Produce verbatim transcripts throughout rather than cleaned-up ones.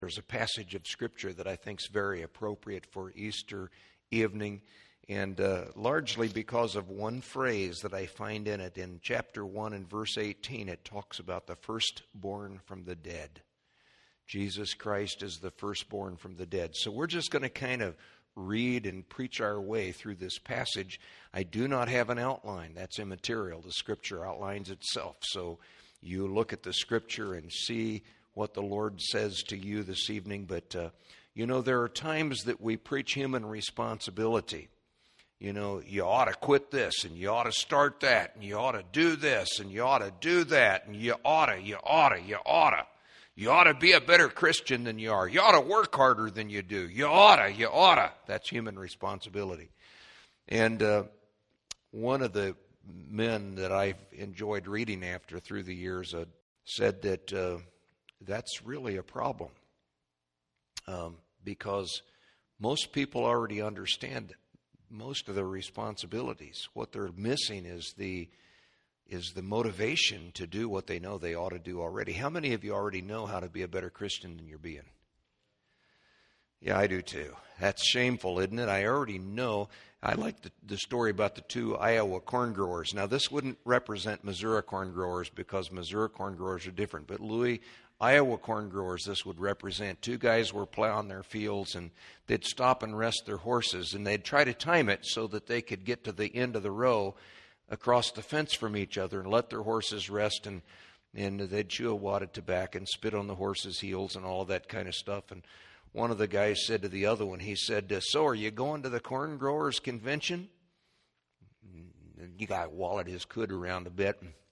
There's a passage of Scripture that I think is very appropriate for Easter evening, and uh, largely because of one phrase that I find in it. In chapter one and verse eighteen, it talks about the firstborn from the dead. Jesus Christ is the firstborn from the dead. So we're just going to kind of read and preach our way through this passage. I do not have an outline. That's immaterial. The Scripture outlines itself. So you look at the Scripture and see what the Lord says to you this evening. But, uh, you know, there are times that we preach human responsibility. You know, you ought to quit this, and you ought to start that, and you ought to do this, and you ought to do that, and you ought to, you ought to, you ought to. You ought to be a better Christian than you are. You ought to work harder than you do. You ought to, you ought to. That's human responsibility. And uh, one of the men that I've enjoyed reading after through the years uh, said that uh, that's really a problem um, because most people already understand most of their responsibilities. What they're missing is the is the motivation to do what they know they ought to do already. How many of you already know how to be a better Christian than you're being? Yeah, I do too. That's shameful, isn't it? I already know. I like the, the story about the two Iowa corn growers. Now, this wouldn't represent Missouri corn growers because Missouri corn growers are different. But Louis, Iowa corn growers, this would represent. Two guys were plowing their fields, and they'd stop and rest their horses, and they'd try to time it so that they could get to the end of the row across the fence from each other and let their horses rest, and, and they'd chew a wad of tobacco and spit on the horses' heels and all of that kind of stuff. And one of the guys said to the other one, he said, so are you going to the corn growers convention? And the guy wallowed his coat around a bit and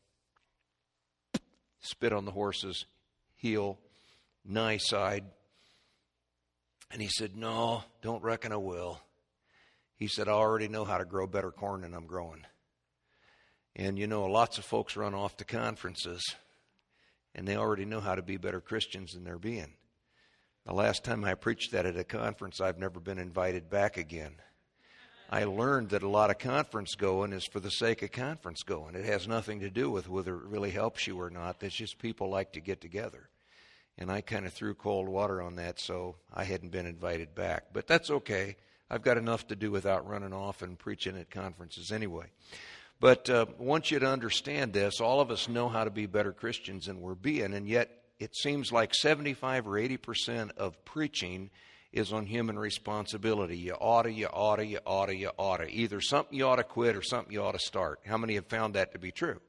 spit on the horse's heel, nigh-side. And he said, no, don't reckon I will. He said, I already know how to grow better corn than I'm growing. And you know, lots of folks run off to conferences, and they already know how to be better Christians than they're being. The last time I preached that at a conference, I've never been invited back again. I learned that a lot of conference going is for the sake of conference going. It has nothing to do with whether it really helps you or not. It's just people like to get together. And I kind of threw cold water on that, so I hadn't been invited back. But that's okay. I've got enough to do without running off and preaching at conferences anyway. But uh, I want you to understand this. All of us know how to be better Christians than we're being, and yet it seems like seventy-five or eighty percent of preaching is on human responsibility. You ought to, you ought to, you ought to, you ought to. Either something you ought to quit or something you ought to start. How many have found that to be true?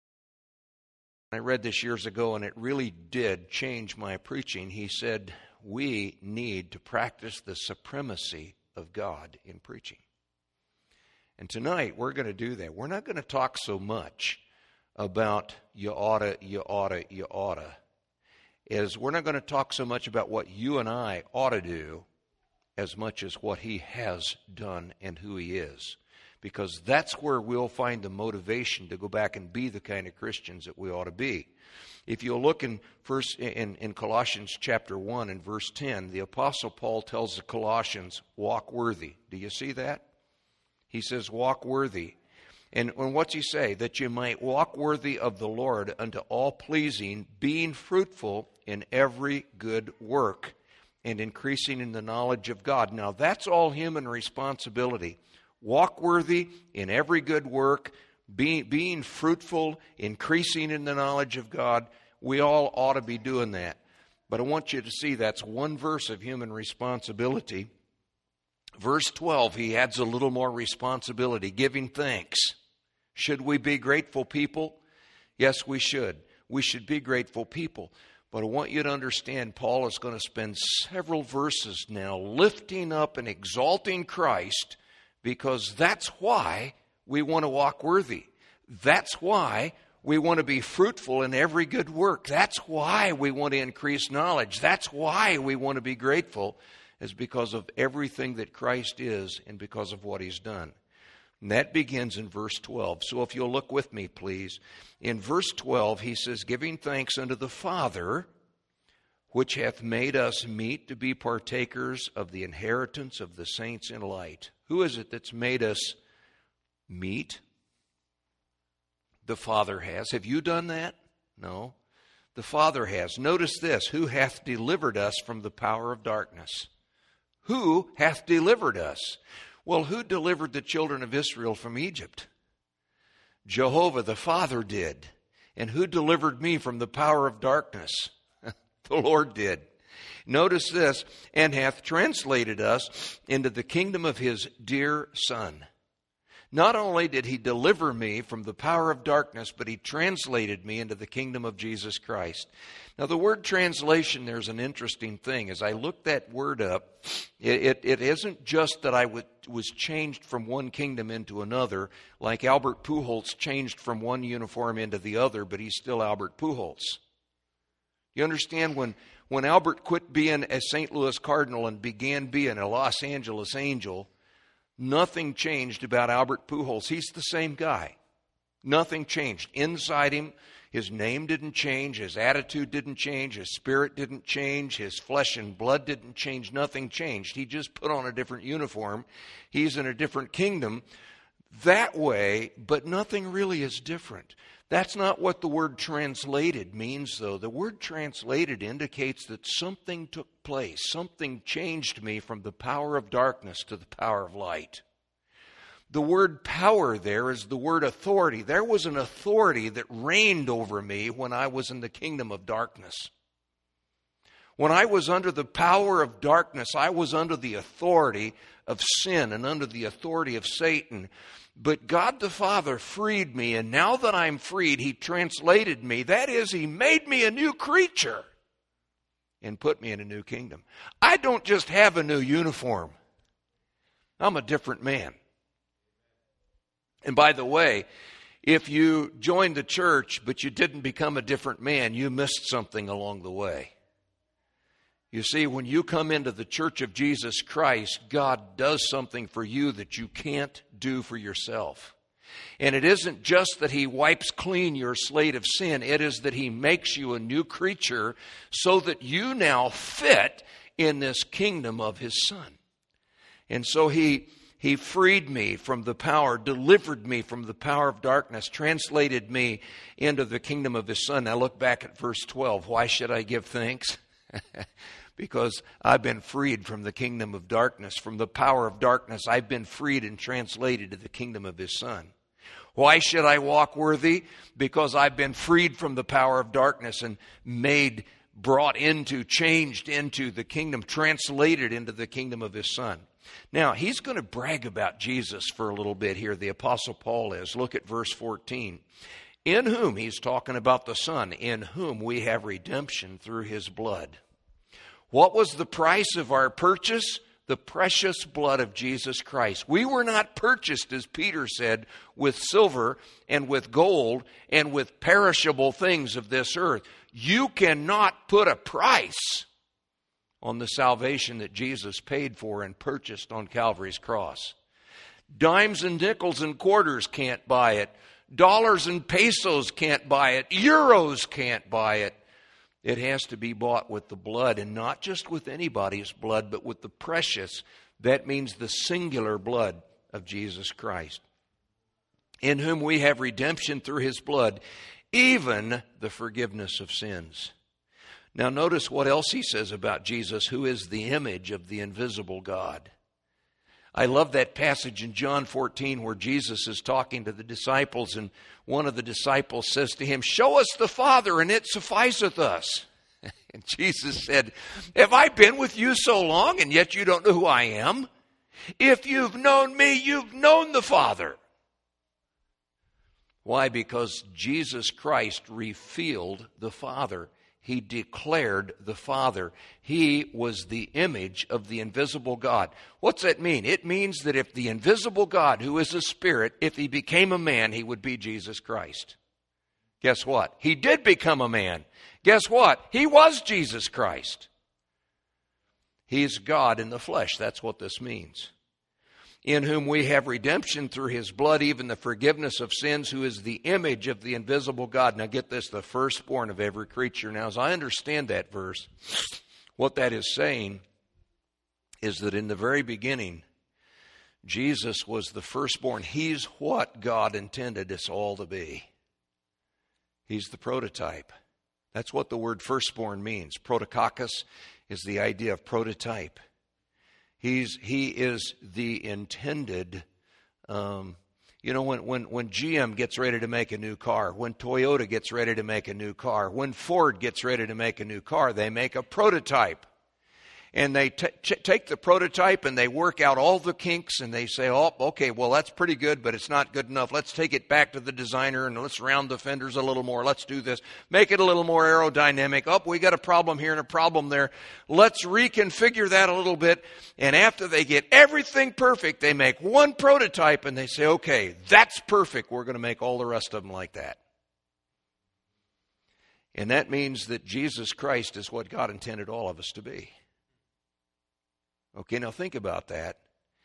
I read this years ago, and it really did change my preaching. He said, we need to practice the supremacy of God in preaching. And tonight, we're going to do that. We're not going to talk so much about you oughta, you oughta, you oughta. As we're not going to talk so much about what you and I ought to do as much as what He has done and who He is. Because that's where we'll find the motivation to go back and be the kind of Christians that we ought to be. If you'll look in first in, in Colossians chapter one and verse ten, the Apostle Paul tells the Colossians, walk worthy. Do you see that? He says, walk worthy. And, and what's he say? That you might walk worthy of the Lord unto all pleasing, being fruitful in every good work and increasing in the knowledge of God. Now, that's all human responsibility. Walk worthy in every good work, be, being fruitful, increasing in the knowledge of God. We all ought to be doing that. But I want you to see that's one verse of human responsibility. Verse twelve, he adds a little more responsibility, giving thanks. Should we be grateful people? Yes, we should. We should be grateful people. But I want you to understand, Paul is going to spend several verses now lifting up and exalting Christ, because that's why we want to walk worthy. That's why we want to be fruitful in every good work. That's why we want to increase knowledge. That's why we want to be grateful, is because of everything that Christ is and because of what He's done. And that begins in verse twelve. So if you'll look with me, please. In verse twelve, he says, giving thanks unto the Father, which hath made us meet to be partakers of the inheritance of the saints in light. Who is it that's made us meet? The Father has. Have you done that? No. The Father has. Notice this, who hath delivered us from the power of darkness? Who hath delivered us? Well, who delivered the children of Israel from Egypt? Jehovah the Father did. And who delivered me from the power of darkness? The Lord did. Notice this, and hath translated us into the kingdom of his dear Son. Not only did he deliver me from the power of darkness, but he translated me into the kingdom of Jesus Christ. Now, the word translation, there's an interesting thing. As I looked that word up, it, it, it isn't just that I w- was changed from one kingdom into another, like Albert Pujols changed from one uniform into the other, but he's still Albert Pujols. You understand, when, when Albert quit being a Saint Louis Cardinal and began being a Los Angeles Angel, nothing changed about Albert Pujols. He's the same guy. Nothing changed. Inside him, his name didn't change, his attitude didn't change, his spirit didn't change, his flesh and blood didn't change. Nothing changed. He just put on a different uniform. He's in a different kingdom that way, but nothing really is different. That's not what the word translated means, though. The word translated indicates that something took place. Something changed me from the power of darkness to the power of light. The word power there is the word authority. There was an authority that reigned over me when I was in the kingdom of darkness. When I was under the power of darkness, I was under the authority of sin and under the authority of Satan. But God the Father freed me, and now that I'm freed, he translated me. That is, he made me a new creature and put me in a new kingdom. I don't just have a new uniform. I'm a different man. And by the way, if you joined the church but you didn't become a different man, you missed something along the way. You see, when you come into the church of Jesus Christ, God does something for you that you can't do for yourself. And it isn't just that he wipes clean your slate of sin. It is that he makes you a new creature so that you now fit in this kingdom of his Son. And so he, he freed me from the power, delivered me from the power of darkness, translated me into the kingdom of his Son. Now look back at verse twelve. Why should I give thanks? Because I've been freed from the kingdom of darkness, from the power of darkness. I've been freed and translated to the kingdom of his Son. Why should I walk worthy? Because I've been freed from the power of darkness and made, brought into, changed into the kingdom, translated into the kingdom of his Son. Now, he's going to brag about Jesus for a little bit here, the Apostle Paul is. Look at verse fourteen. In whom, he's talking about the Son, in whom we have redemption through his blood. What was the price of our purchase? The precious blood of Jesus Christ. We were not purchased, as Peter said, with silver and with gold and with perishable things of this earth. You cannot put a price on the salvation that Jesus paid for and purchased on Calvary's cross. Dimes and nickels and quarters can't buy it. Dollars and pesos can't buy it. Euros can't buy it. It has to be bought with the blood, and not just with anybody's blood, but with the precious, that means the singular blood of Jesus Christ, in whom we have redemption through his blood, even the forgiveness of sins. Now notice what else he says about Jesus, who is the image of the invisible God. I love that passage in John fourteen where Jesus is talking to the disciples, and one of the disciples says to him, "Show us the Father, and it sufficeth us." And Jesus said, "Have I been with you so long, and yet you don't know who I am? If you've known me, you've known the Father." Why? Because Jesus Christ revealed the Father. He declared the Father. He was the image of the invisible God. What's that mean? It means that if the invisible God, who is a spirit, if he became a man, he would be Jesus Christ. Guess what? He did become a man. Guess what? He was Jesus Christ. He's God in the flesh. That's what this means. In whom we have redemption through his blood, even the forgiveness of sins, who is the image of the invisible God. Now get this, the firstborn of every creature. Now as I understand that verse, what that is saying is that in the very beginning, Jesus was the firstborn. He's what God intended us all to be. He's the prototype. That's what the word firstborn means. Protokokos is the idea of prototype. He's he is the intended. Um, you know, when when when G M gets ready to make a new car, when Toyota gets ready to make a new car, when Ford gets ready to make a new car, they make a prototype. And they t- t- take the prototype and they work out all the kinks and they say, oh, okay, well, that's pretty good, but it's not good enough. Let's take it back to the designer and let's round the fenders a little more. Let's do this. Make it a little more aerodynamic. Oh, we got a problem here and a problem there. Let's reconfigure that a little bit. And after they get everything perfect, they make one prototype and they say, okay, that's perfect. We're going to make all the rest of them like that. And that means that Jesus Christ is what God intended all of us to be. Okay, now think about that.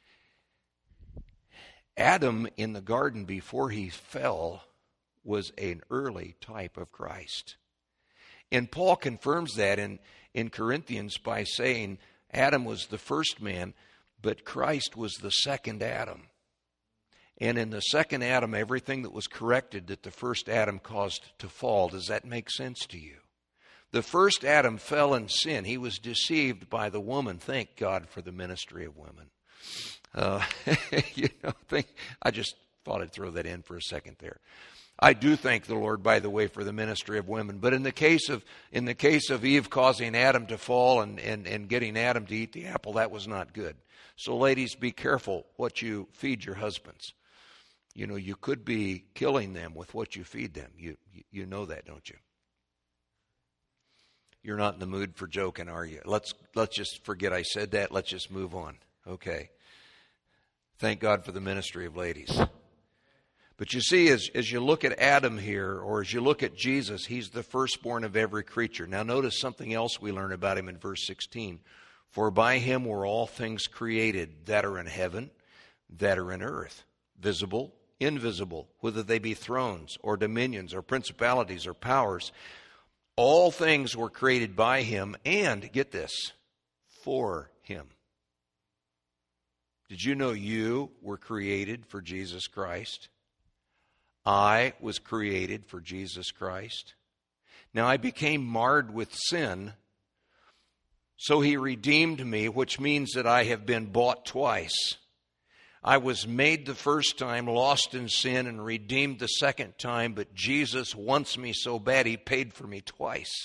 Adam in the garden before he fell was an early type of Christ. And Paul confirms that in, in Corinthians by saying Adam was the first man, but Christ was the second Adam. And in the second Adam, everything that was corrected that the first Adam caused to fall. Does that make sense to you? The first Adam fell in sin. He was deceived by the woman. Thank God for the ministry of women. Uh, you know, think, I just thought I'd throw that in for a second there. I do thank the Lord, by the way, for the ministry of women. But in the case of in the case of Eve causing Adam to fall and, and, and getting Adam to eat the apple, that was not good. So, ladies, be careful what you feed your husbands. You know, you could be killing them with what you feed them. You you know that, don't you? You're not in the mood for joking, are you? Let's let's just forget I said that. Let's just move on. Okay. Thank God for the ministry of ladies. But you see, as, as you look at Adam here, or as you look at Jesus, he's the firstborn of every creature. Now notice something else we learn about him in verse sixteen. For by him were all things created that are in heaven, that are in earth, visible, invisible, whether they be thrones or dominions or principalities or powers. All things were created by him and, get this, for him. Did you know you were created for Jesus Christ? I was created for Jesus Christ. Now I became marred with sin, so he redeemed me, which means that I have been bought twice. I was made the first time, lost in sin, and redeemed the second time, but Jesus wants me so bad he paid for me twice.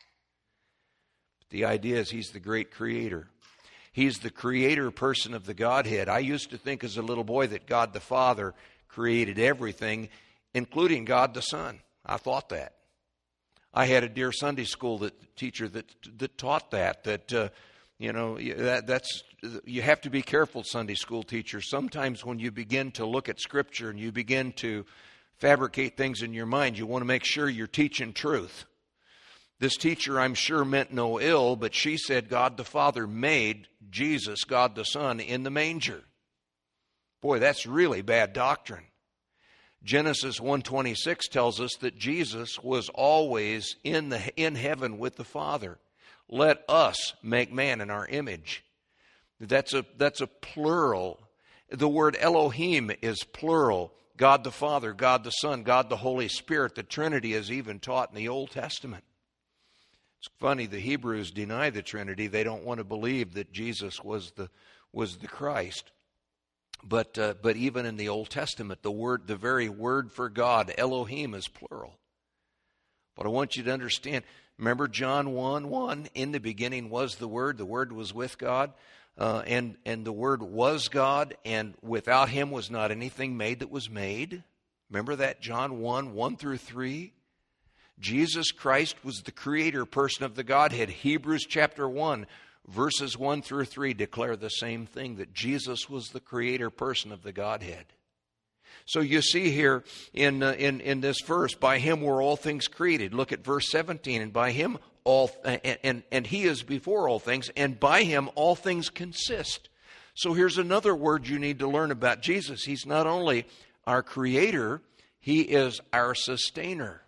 But the idea is he's the great creator. He's the creator person of the Godhead. I used to think as a little boy that God the Father created everything, including God the Son. I thought that. I had a dear Sunday school that, teacher that that taught that, that, uh, you know, that that's... You have to be careful, Sunday school teachers. Sometimes when you begin to look at Scripture and you begin to fabricate things in your mind, you want to make sure you're teaching truth. This teacher, I'm sure, meant no ill, but she said God the Father made Jesus, God the Son, in the manger. Boy, that's really bad doctrine. Genesis one twenty-six tells us that Jesus was always in the in heaven with the Father. Let us make man in our image. That's a that's a plural. The word Elohim is plural. God the Father, God the Son, God the Holy Spirit. The Trinity is even taught in the Old Testament. It's funny, the Hebrews deny the Trinity. They don't want to believe that Jesus was the was the Christ. But uh, but even in the Old Testament, the word, the very word for God, Elohim, is plural. But I want you to understand. Remember John one one. In the beginning was the Word. The Word was with God. Uh, and, and the Word was God, and without him was not anything made that was made. Remember that, John one, one through three? Jesus Christ was the creator person of the Godhead. Hebrews chapter one, verses one through three declare the same thing, that Jesus was the creator person of the Godhead. So you see here in, uh, in, in this verse, by him were all things created. Look at verse seventeen, and by him all, and, and, and he is before all things, and by him all things consist. So here's another word you need to learn about Jesus. He's not only our creator, he is our sustainer.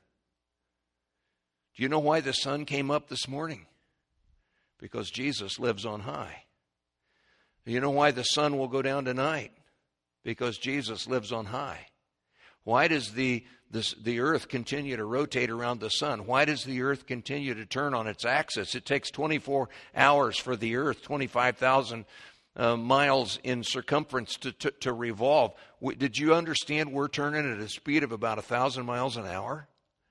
Do you know why the sun came up this morning? Because Jesus lives on high. Do you know why the sun will go down tonight? Because Jesus lives on high. Why does the this, the earth continue to rotate around the sun? Why does the earth continue to turn on its axis? It takes twenty-four hours for the earth, twenty-five thousand uh, miles in circumference to, to, to revolve. W- did you understand we're turning at a speed of about one thousand miles an hour?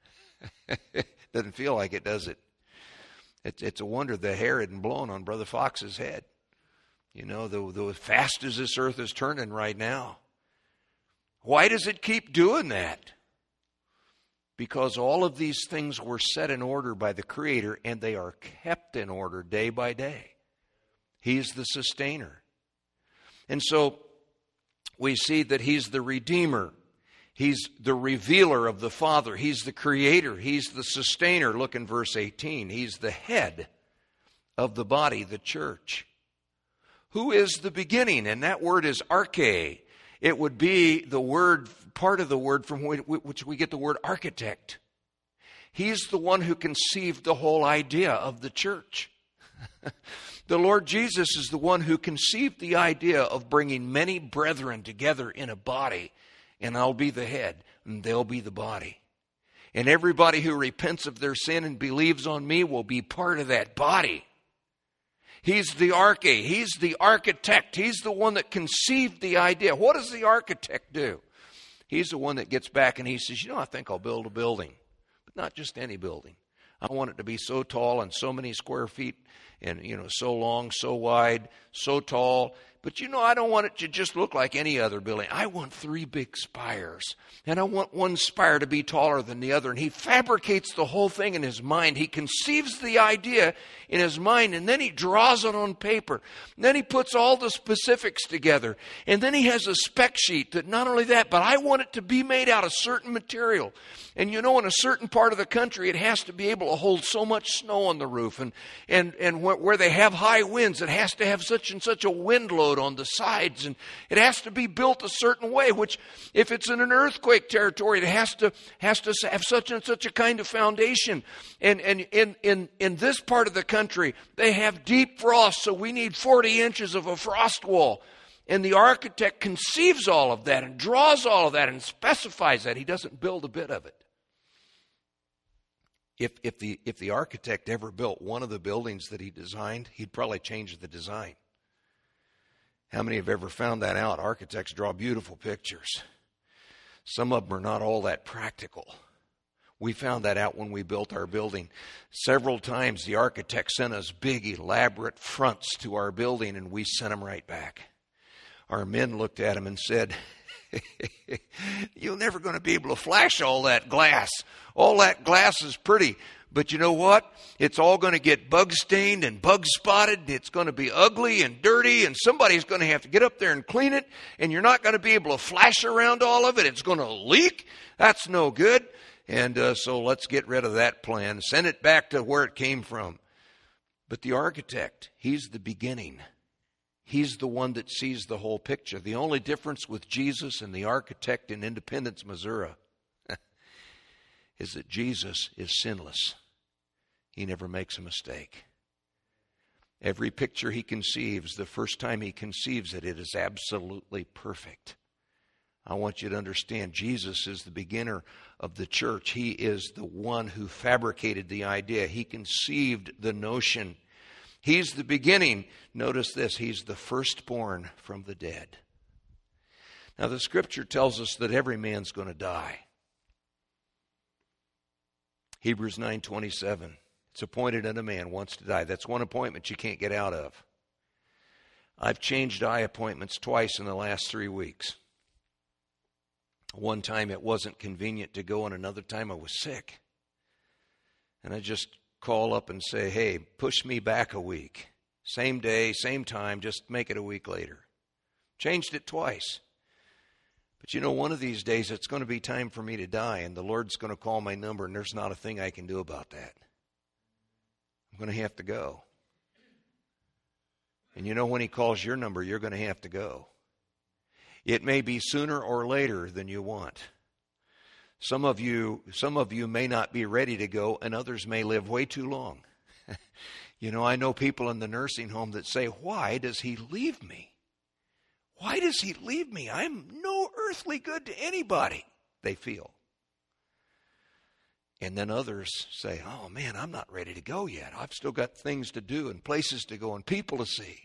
Doesn't feel like it, does it? It's, it's a wonder the hair hadn't blown on Brother Fox's head. You know, the, the fast as this earth is turning right now. Why does it keep doing that? Because all of these things were set in order by the Creator, and they are kept in order day by day. He's the sustainer. And so we see that He's the Redeemer. He's the revealer of the Father. He's the Creator. He's the sustainer. Look in verse eighteen. He's the head of the body, the church. Who is the beginning? And that word is arche. It would be the word, part of the word from which we get the word architect. He's the one who conceived the whole idea of the church. The Lord Jesus is the one who conceived the idea of bringing many brethren together in a body. And I'll be the head, and they'll be the body. And everybody who repents of their sin and believes on me will be part of that body. He's the arche. He's the architect. He's the one that conceived the idea. What does the architect do? He's the one that gets back and he says, you know, I think I'll build a building. But not just any building. I want it to be so tall and so many square feet and, you know, so long, so wide, so tall. But, you know, I don't want it to just look like any other building. I want three big spires. And I want one spire to be taller than the other. And he fabricates the whole thing in his mind. He conceives the idea in his mind, and then he draws it on paper. And then he puts all the specifics together. And then he has a spec sheet that not only that, but I want it to be made out of certain material. And, you know, in a certain part of the country, it has to be able to hold so much snow on the roof. And, and, and where they have high winds, it has to have such and such a wind load on the sides, and it has to be built a certain way, which if it's in an earthquake territory, it has to has to have such and such a kind of foundation. And and in in in this part of the country, they have deep frost, so we need forty inches of a frost wall. And the architect conceives all of that and draws all of that and specifies that. He doesn't build a bit of it. If if the if the architect ever built one of the buildings that he designed, he'd probably change the design. How many have ever found that out? Architects draw beautiful pictures. Some of them are not all that practical. We found that out when we built our building. Several times the architect sent us big, elaborate fronts to our building, and we sent them right back. Our men looked at them and said, you're never going to be able to flash all that glass. All that glass is pretty. But you know what? It's all going to get bug stained and bug spotted. It's going to be ugly and dirty, and somebody's going to have to get up there and clean it, and you're not going to be able to flash around all of it. It's going to leak. That's no good. And uh, so let's get rid of that plan. Send it back to where it came from. But the architect, he's the beginning. He's the one that sees the whole picture. The only difference with Jesus and the architect in Independence, Missouri, is that Jesus is sinless. He never makes a mistake. Every picture he conceives, the first time he conceives it, it is absolutely perfect. I want you to understand, Jesus is the beginner of the church. He is the one who fabricated the idea. He conceived the notion. He's the beginning. Notice this, he's the firstborn from the dead. Now the scripture tells us that every man's going to die. Hebrews nine twenty-seven. It's appointed unto man once to die. That's one appointment you can't get out of. I've changed eye appointments twice in the last three weeks. One time it wasn't convenient to go, and another time I was sick. And I just call up and say, hey, push me back a week. Same day, same time, just make it a week later. Changed it twice. But you know, one of these days it's going to be time for me to die, and the Lord's going to call my number, and there's not a thing I can do about that. I'm going to have to go. And you know, when he calls your number, you're going to have to go. It may be sooner or later than you want. Some of you, some of you may not be ready to go, and others may live way too long. You know, I know people in the nursing home that say, why does he leave me? Why does he leave me? I'm no earthly good to anybody, they feel. And then others say, oh man, I'm not ready to go yet. I've still got things to do and places to go and people to see.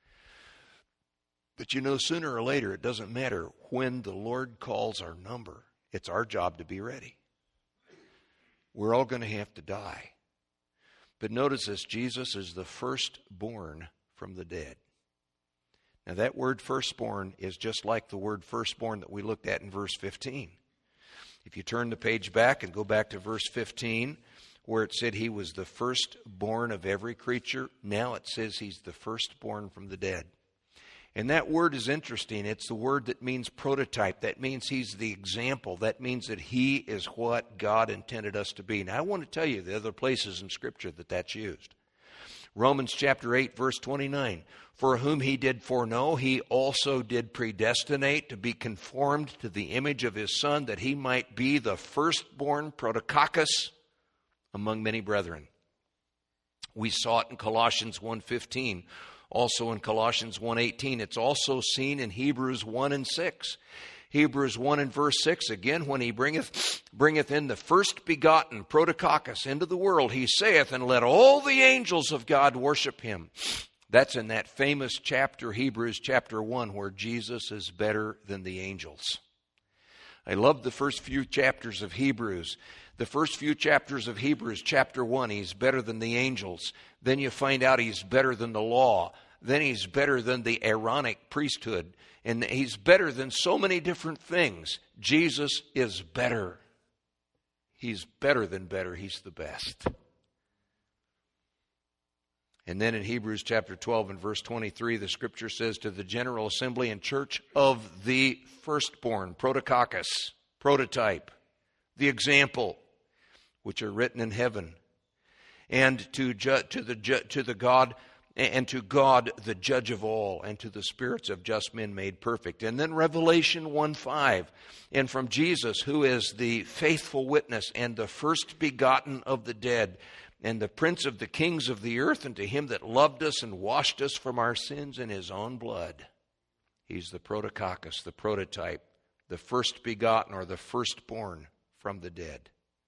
But you know, sooner or later, it doesn't matter when the Lord calls our number. It's our job to be ready. We're all going to have to die. But notice this, Jesus is the firstborn from the dead. Now that word firstborn is just like the word firstborn that we looked at in verse fifteen. If you turn the page back and go back to verse fifteen, where it said he was the firstborn of every creature, now it says he's the firstborn from the dead. And that word is interesting. It's the word that means prototype. That means he's the example. That means that he is what God intended us to be. Now, I want to tell you the other places in Scripture that that's used. Romans chapter eight, verse twenty-nine. For whom he did foreknow, he also did predestinate to be conformed to the image of his Son, that he might be the firstborn protokokos among many brethren. We saw it in Colossians one fifteen. Also in Colossians one eighteen, it's also seen in Hebrews one and six. Hebrews one and verse six, again, when he bringeth bringeth in the first begotten protokokos into the world, he saith, and let all the angels of God worship him. That's in that famous chapter, Hebrews chapter one, where Jesus is better than the angels. I love the first few chapters of Hebrews. The first few chapters of Hebrews, chapter one, he's better than the angels. Then you find out he's better than the law. Then he's better than the Aaronic priesthood. And he's better than so many different things. Jesus is better. He's better than better. He's the best. And then in Hebrews chapter twelve and verse twenty-three, the Scripture says, to the general assembly and church of the firstborn, protokokos, prototype, the example, which are written in heaven, and to ju- to the ju- to the God and to God the judge of all, and to the spirits of just men made perfect. And then Revelation one five, and from Jesus, who is the faithful witness and the first begotten of the dead, and the prince of the kings of the earth, and to him that loved us and washed us from our sins in his own blood. He's the protokokos, the prototype, the first begotten or the firstborn from the dead.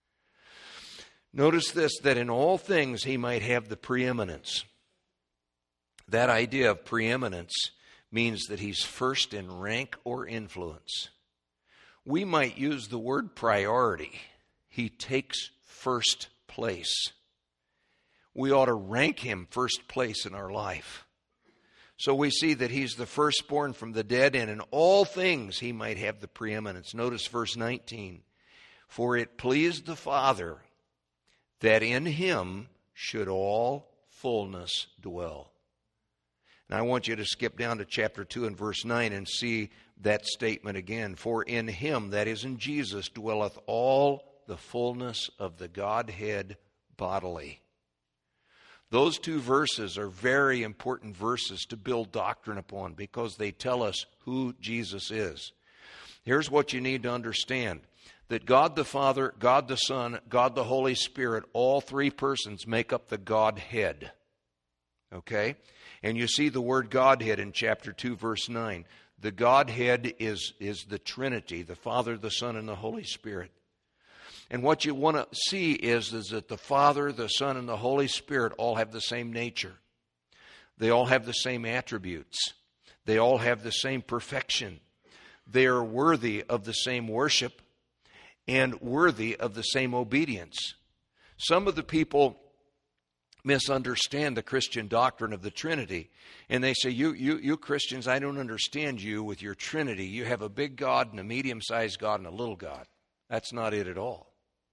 Notice this, that in all things he might have the preeminence. That idea of preeminence means that he's first in rank or influence. We might use the word priority. He takes first place. We ought to rank him first place in our life. So we see that he's the firstborn from the dead, and in all things he might have the preeminence. Notice verse nineteen. For it pleased the Father that in him should all fullness dwell. And I want you to skip down to chapter two and verse nine and see that statement again. For in him, that is in Jesus, dwelleth all the fullness of the Godhead bodily. Those two verses are very important verses to build doctrine upon because they tell us who Jesus is. Here's what you need to understand. That God the Father, God the Son, God the Holy Spirit, all three persons make up the Godhead. Okay? And you see the word Godhead in chapter two, verse nine. The Godhead is, is the Trinity, the Father, the Son, and the Holy Spirit. And what you want to see is, is that the Father, the Son, and the Holy Spirit all have the same nature. They all have the same attributes. They all have the same perfection. They are worthy of the same worship and worthy of the same obedience. Some of the people misunderstand the Christian doctrine of the Trinity. And they say, you, you, you Christians, I don't understand you with your Trinity. You have a big God and a medium-sized God and a little God. That's not it at all.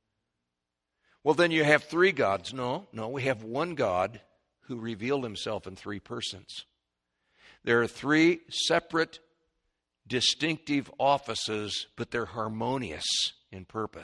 Well, then you have three gods. No, no, we have one God who revealed himself in three persons. There are three separate, distinctive offices, but they're harmonious in purpose.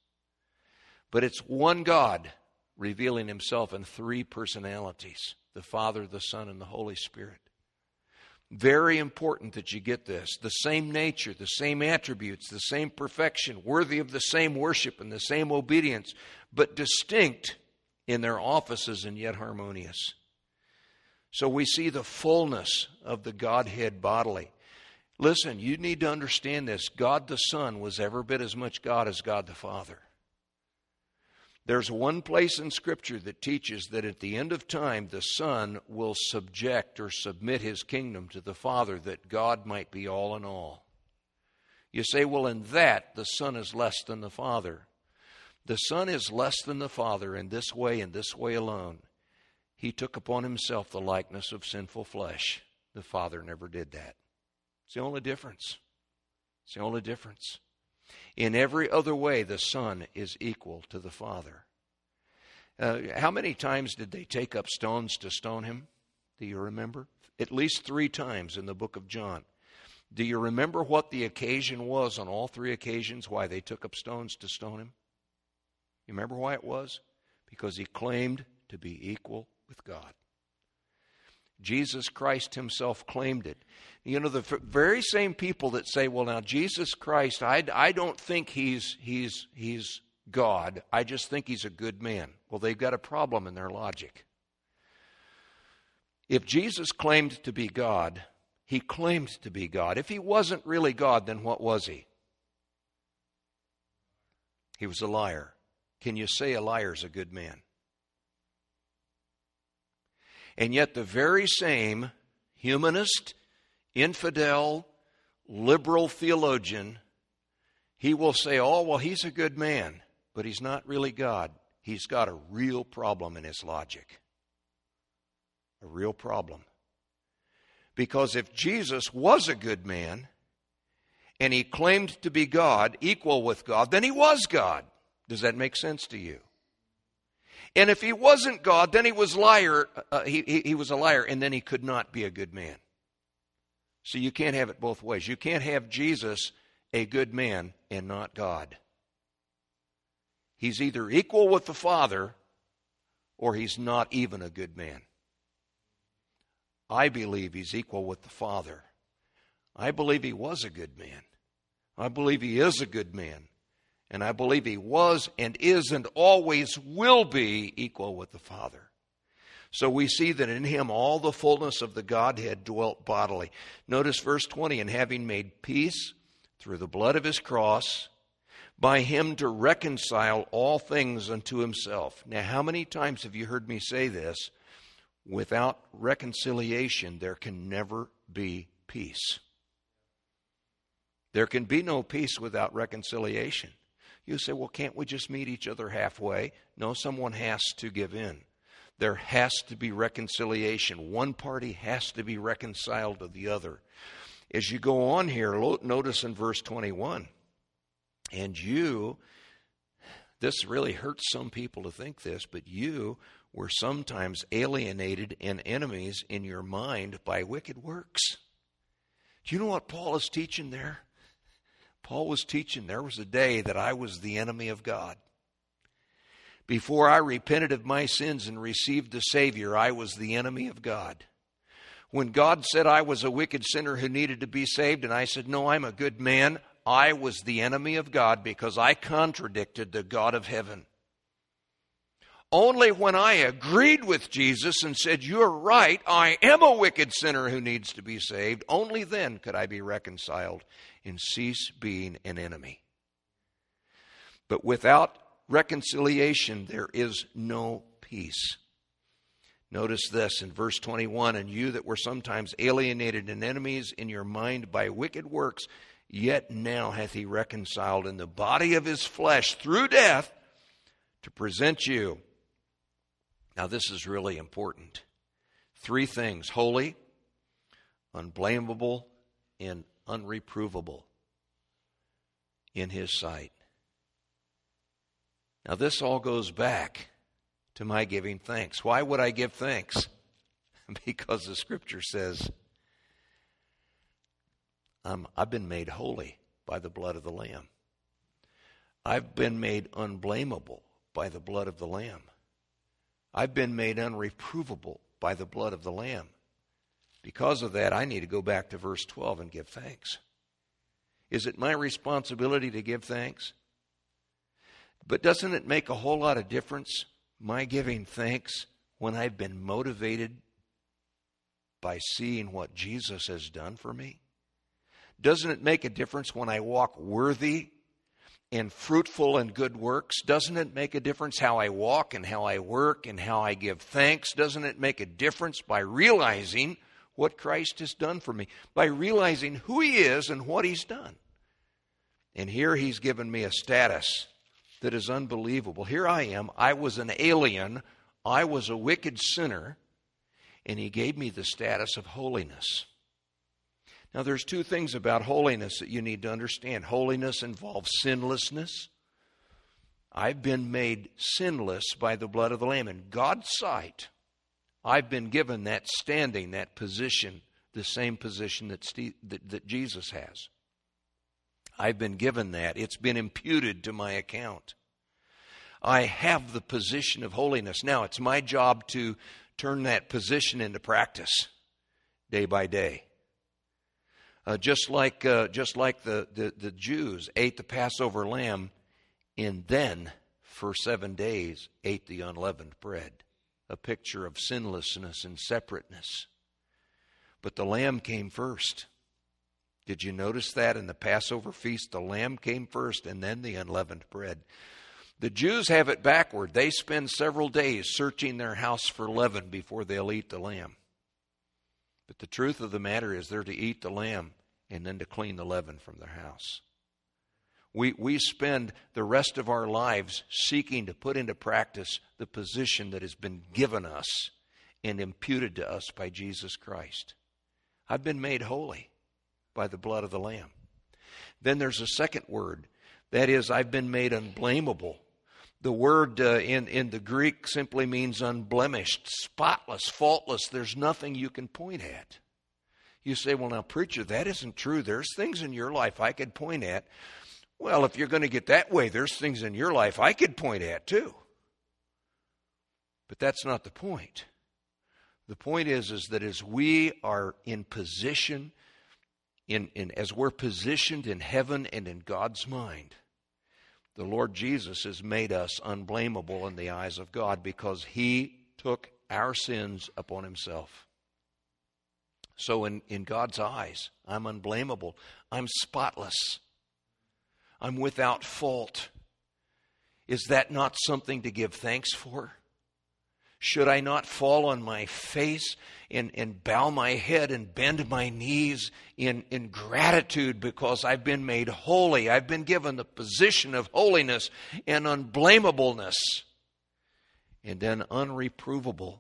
But it's one God revealing himself in three personalities, the Father, the Son, and the Holy Spirit. Very important that you get this. The same nature, the same attributes, the same perfection, worthy of the same worship and the same obedience, but distinct in their offices and yet harmonious. So we see the fullness of the Godhead bodily. Listen, you need to understand this. God the Son was every bit as much God as God the Father. There's one place in Scripture that teaches that at the end of time, the Son will subject or submit his kingdom to the Father, that God might be all in all. You say, well, in that, the Son is less than the Father. The Son is less than the Father in this way and this way alone. He took upon himself the likeness of sinful flesh. The Father never did that. It's the only difference. It's the only difference. In every other way, the Son is equal to the Father. Uh, how many times did they take up stones to stone him? Do you remember? At least three times in the book of John. Do you remember what the occasion was on all three occasions why they took up stones to stone him? You remember why it was? Because he claimed to be equal with God. Jesus Christ himself claimed it. You know, the very same people that say, well, now, Jesus Christ, I, I don't think he's, he's, he's God. I just think he's a good man. Well, they've got a problem in their logic. If Jesus claimed to be God, he claimed to be God. If he wasn't really God, then what was he? He was a liar. Can you say a liar's a good man? And yet the very same humanist, infidel, liberal theologian, he will say, oh, well, he's a good man, but he's not really God. He's got a real problem in his logic. A real problem. Because if Jesus was a good man, and he claimed to be God, equal with God, then he was God. Does that make sense to you? And if he wasn't God, then he was liar. Uh, he, he, he was a liar, and then he could not be a good man. So you can't have it both ways. You can't have Jesus a good man and not God. He's either equal with the Father, or he's not even a good man. I believe he's equal with the Father. I believe he was a good man. I believe he is a good man. And I believe he was and is and always will be equal with the Father. So we see that in him all the fullness of the Godhead dwelt bodily. Notice verse twenty, and having made peace through the blood of his cross, by him to reconcile all things unto himself. Now, how many times have you heard me say this? Without reconciliation, there can never be peace. There can be no peace without reconciliation. You say, well, can't we just meet each other halfway? No, someone has to give in. There has to be reconciliation. One party has to be reconciled to the other. As you go on here, notice in verse twenty-one, and you, this really hurts some people to think this, but you were sometimes alienated and enemies in your mind by wicked works. Do you know what Paul is teaching there? Paul was teaching there was a day that I was the enemy of God. Before I repented of my sins and received the Savior, I was the enemy of God. When God said I was a wicked sinner who needed to be saved, and I said, no, I'm a good man, I was the enemy of God because I contradicted the God of heaven. Only when I agreed with Jesus and said, you're right, I am a wicked sinner who needs to be saved, only then could I be reconciled and cease being an enemy. But without reconciliation, there is no peace. Notice this in verse twenty-one, and you that were sometimes alienated and enemies in your mind by wicked works, yet now hath he reconciled in the body of his flesh through death to present you. Now this is really important. Three things: holy, unblameable, and unreprovable in his sight. Now this all goes back to my giving thanks. Why would I give thanks? Because the Scripture says, um, I've been made holy by the blood of the Lamb. I've been made unblameable by the blood of the Lamb. I've been made unreprovable by the blood of the Lamb. Because of that, I need to go back to verse twelve and give thanks. Is it my responsibility to give thanks? But doesn't it make a whole lot of difference, my giving thanks, when I've been motivated by seeing what Jesus has done for me? Doesn't it make a difference when I walk worthy and fruitful in good works? Doesn't it make a difference how I walk and how I work and how I give thanks? Doesn't it make a difference by realizing what Christ has done for me, by realizing who He is and what He's done? And here He's given me a status that is unbelievable. Here I am. I was an alien. I was a wicked sinner. And He gave me the status of holiness. Now, there's two things about holiness that you need to understand. Holiness involves sinlessness. I've been made sinless by the blood of the Lamb. In God's sight, I've been given that standing, that position, the same position that, Steve, that, that Jesus has. I've been given that. It's been imputed to my account. I have the position of holiness. Now, it's my job to turn that position into practice day by day. Uh, just like uh, just like the, the, the Jews ate the Passover lamb and then for seven days ate the unleavened bread, a picture of sinlessness and separateness. But the lamb came first. Did you notice that in the Passover feast? The lamb came first and then the unleavened bread. The Jews have it backward. They spend several days searching their house for leaven before they'll eat the lamb. But the truth of the matter is they're to eat the lamb and then to clean the leaven from their house. We, we spend the rest of our lives seeking to put into practice the position that has been given us and imputed to us by Jesus Christ. I've been made holy by the blood of the Lamb. Then there's a second word. That is, I've been made unblameable. The word uh, in, in the Greek simply means unblemished, spotless, faultless. There's nothing you can point at. You say, well, now, preacher, that isn't true. There's things in your life I could point at. Well, if you're going to get that way, there's things in your life I could point at too. But that's not the point. The point is, is that as we are in position, in, in as we're positioned in heaven and in God's mind, the Lord Jesus has made us unblameable in the eyes of God because He took our sins upon Himself. So in, in God's eyes, I'm unblameable. I'm spotless. I'm without fault. Is that not something to give thanks for? Should I not fall on my face and, and bow my head and bend my knees in, in gratitude because I've been made holy? I've been given the position of holiness and unblamableness. And then unreprovable.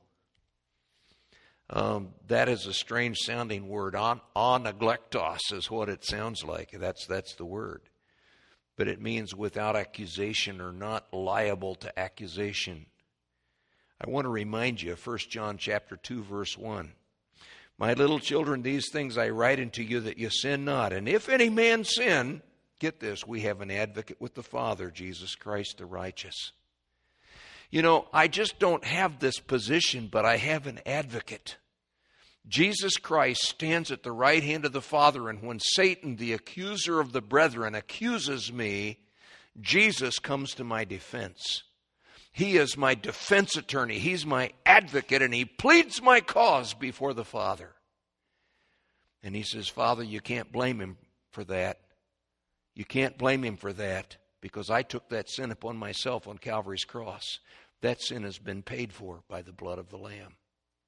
Um, that is a strange sounding word. On, anaglectos is what it sounds like. That's, that's the word. But it means without accusation or not liable to accusation. I want to remind you of First John chapter two, verse one. My little children, these things I write unto you that you sin not. And if any man sin, get this, we have an advocate with the Father, Jesus Christ the righteous. You know, I just don't have this position, but I have an advocate. Jesus Christ stands at the right hand of the Father, and when Satan, the accuser of the brethren, accuses me, Jesus comes to my defense. He is my defense attorney. He's my advocate, and He pleads my cause before the Father. And He says, Father, you can't blame Him for that. You can't blame Him for that because I took that sin upon myself on Calvary's cross. That sin has been paid for by the blood of the Lamb.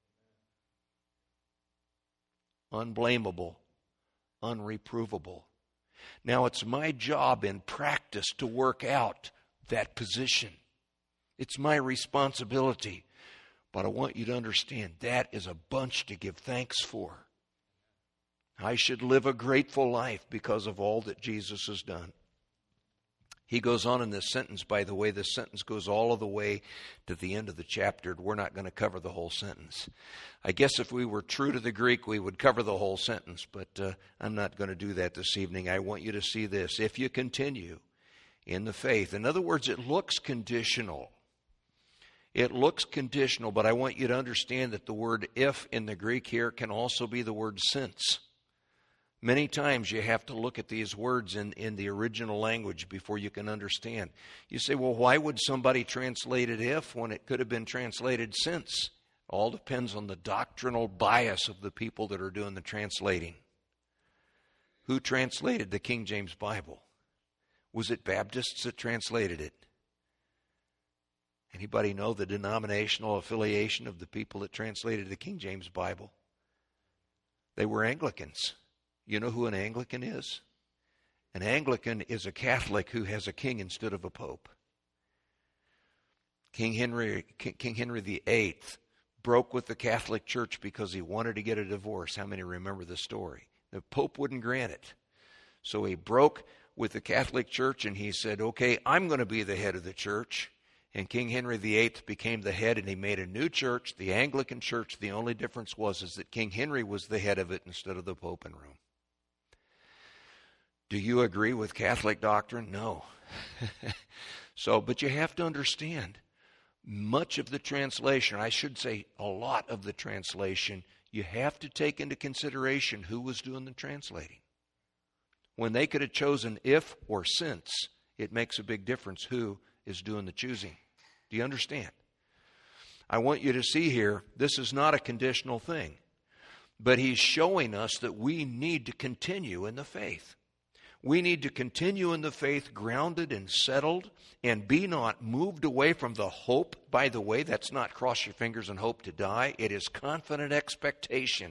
Unblameable, unreprovable. Now it's my job in practice to work out that position. It's my responsibility. But I want you to understand that is a bunch to give thanks for. I should live a grateful life because of all that Jesus has done. He goes on in this sentence, by the way, this sentence goes all of the way to the end of the chapter. We're not going to cover the whole sentence. I guess if we were true to the Greek, we would cover the whole sentence, but uh, I'm not going to do that this evening. I want you to see this. If you continue in the faith, in other words, it looks conditional. It looks conditional, but I want you to understand that the word if in the Greek here can also be the word since. Many times you have to look at these words in, in the original language before you can understand. You say, well, why would somebody translate it if when it could have been translated since? All depends on the doctrinal bias of the people that are doing the translating. Who translated the King James Bible? Was it Baptists that translated it? Anybody know the denominational affiliation of the people that translated the King James Bible? They were Anglicans. You know who an Anglican is? An Anglican is a Catholic who has a king instead of a pope. King Henry, King Henry the Eighth broke with the Catholic Church because he wanted to get a divorce. How many remember the story? The Pope wouldn't grant it. So he broke with the Catholic Church and he said, okay, I'm going to be the head of the church. And King Henry the Eighth became the head and he made a new church, the Anglican Church. The only difference was is that King Henry was the head of it instead of the Pope in Rome. Do you agree with Catholic doctrine? No. So, but you have to understand, much of the translation, I should say a lot of the translation, you have to take into consideration who was doing the translating. When they could have chosen if or since, it makes a big difference who is doing the choosing. Do you understand? I want you to see here, this is not a conditional thing, but he's showing us that we need to continue in the faith. We need to continue in the faith, grounded and settled, and be not moved away from the hope. By the way, that's not cross your fingers and hope to die. It is confident expectation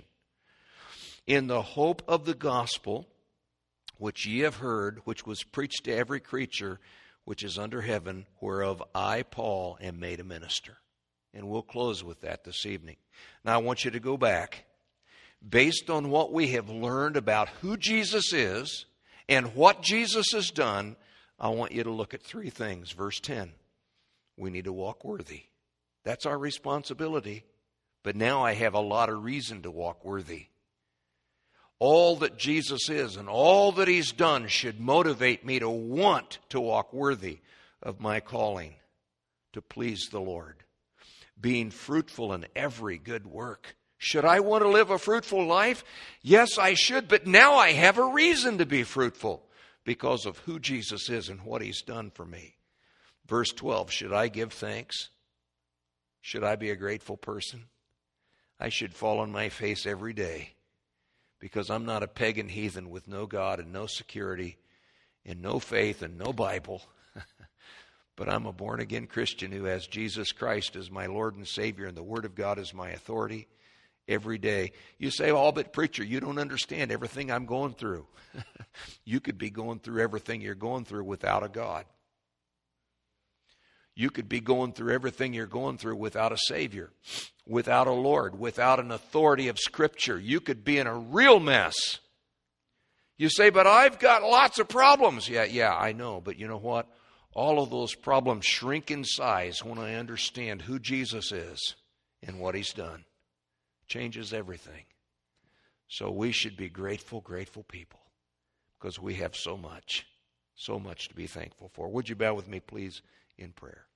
in the hope of the gospel, which ye have heard, which was preached to every creature which is under heaven, whereof I, Paul, am made a minister. And we'll close with that this evening. Now I want you to go back. Based on what we have learned about who Jesus is and what Jesus has done, I want you to look at three things. Verse ten, we need to walk worthy. That's our responsibility. But now I have a lot of reason to walk worthy. All that Jesus is and all that he's done should motivate me to want to walk worthy of my calling, to please the Lord, being fruitful in every good work. Should I want to live a fruitful life? Yes, I should, but now I have a reason to be fruitful because of who Jesus is and what he's done for me. Verse twelve, should I give thanks? Should I be a grateful person? I should fall on my face every day because I'm not a pagan heathen with no God and no security and no faith and no Bible. But I'm a born-again Christian who has Jesus Christ as my Lord and Savior and the Word of God as my authority. Every day. You say, oh, but preacher, you don't understand everything I'm going through. You could be going through everything you're going through without a God. You could be going through everything you're going through without a Savior, without a Lord, without an authority of Scripture. You could be in a real mess. You say, but I've got lots of problems. Yeah, yeah, I know. But you know what? All of those problems shrink in size when I understand who Jesus is and what he's done. Changes everything. So we should be grateful, grateful people because we have so much, so much to be thankful for. Would you bow with me, please, in prayer?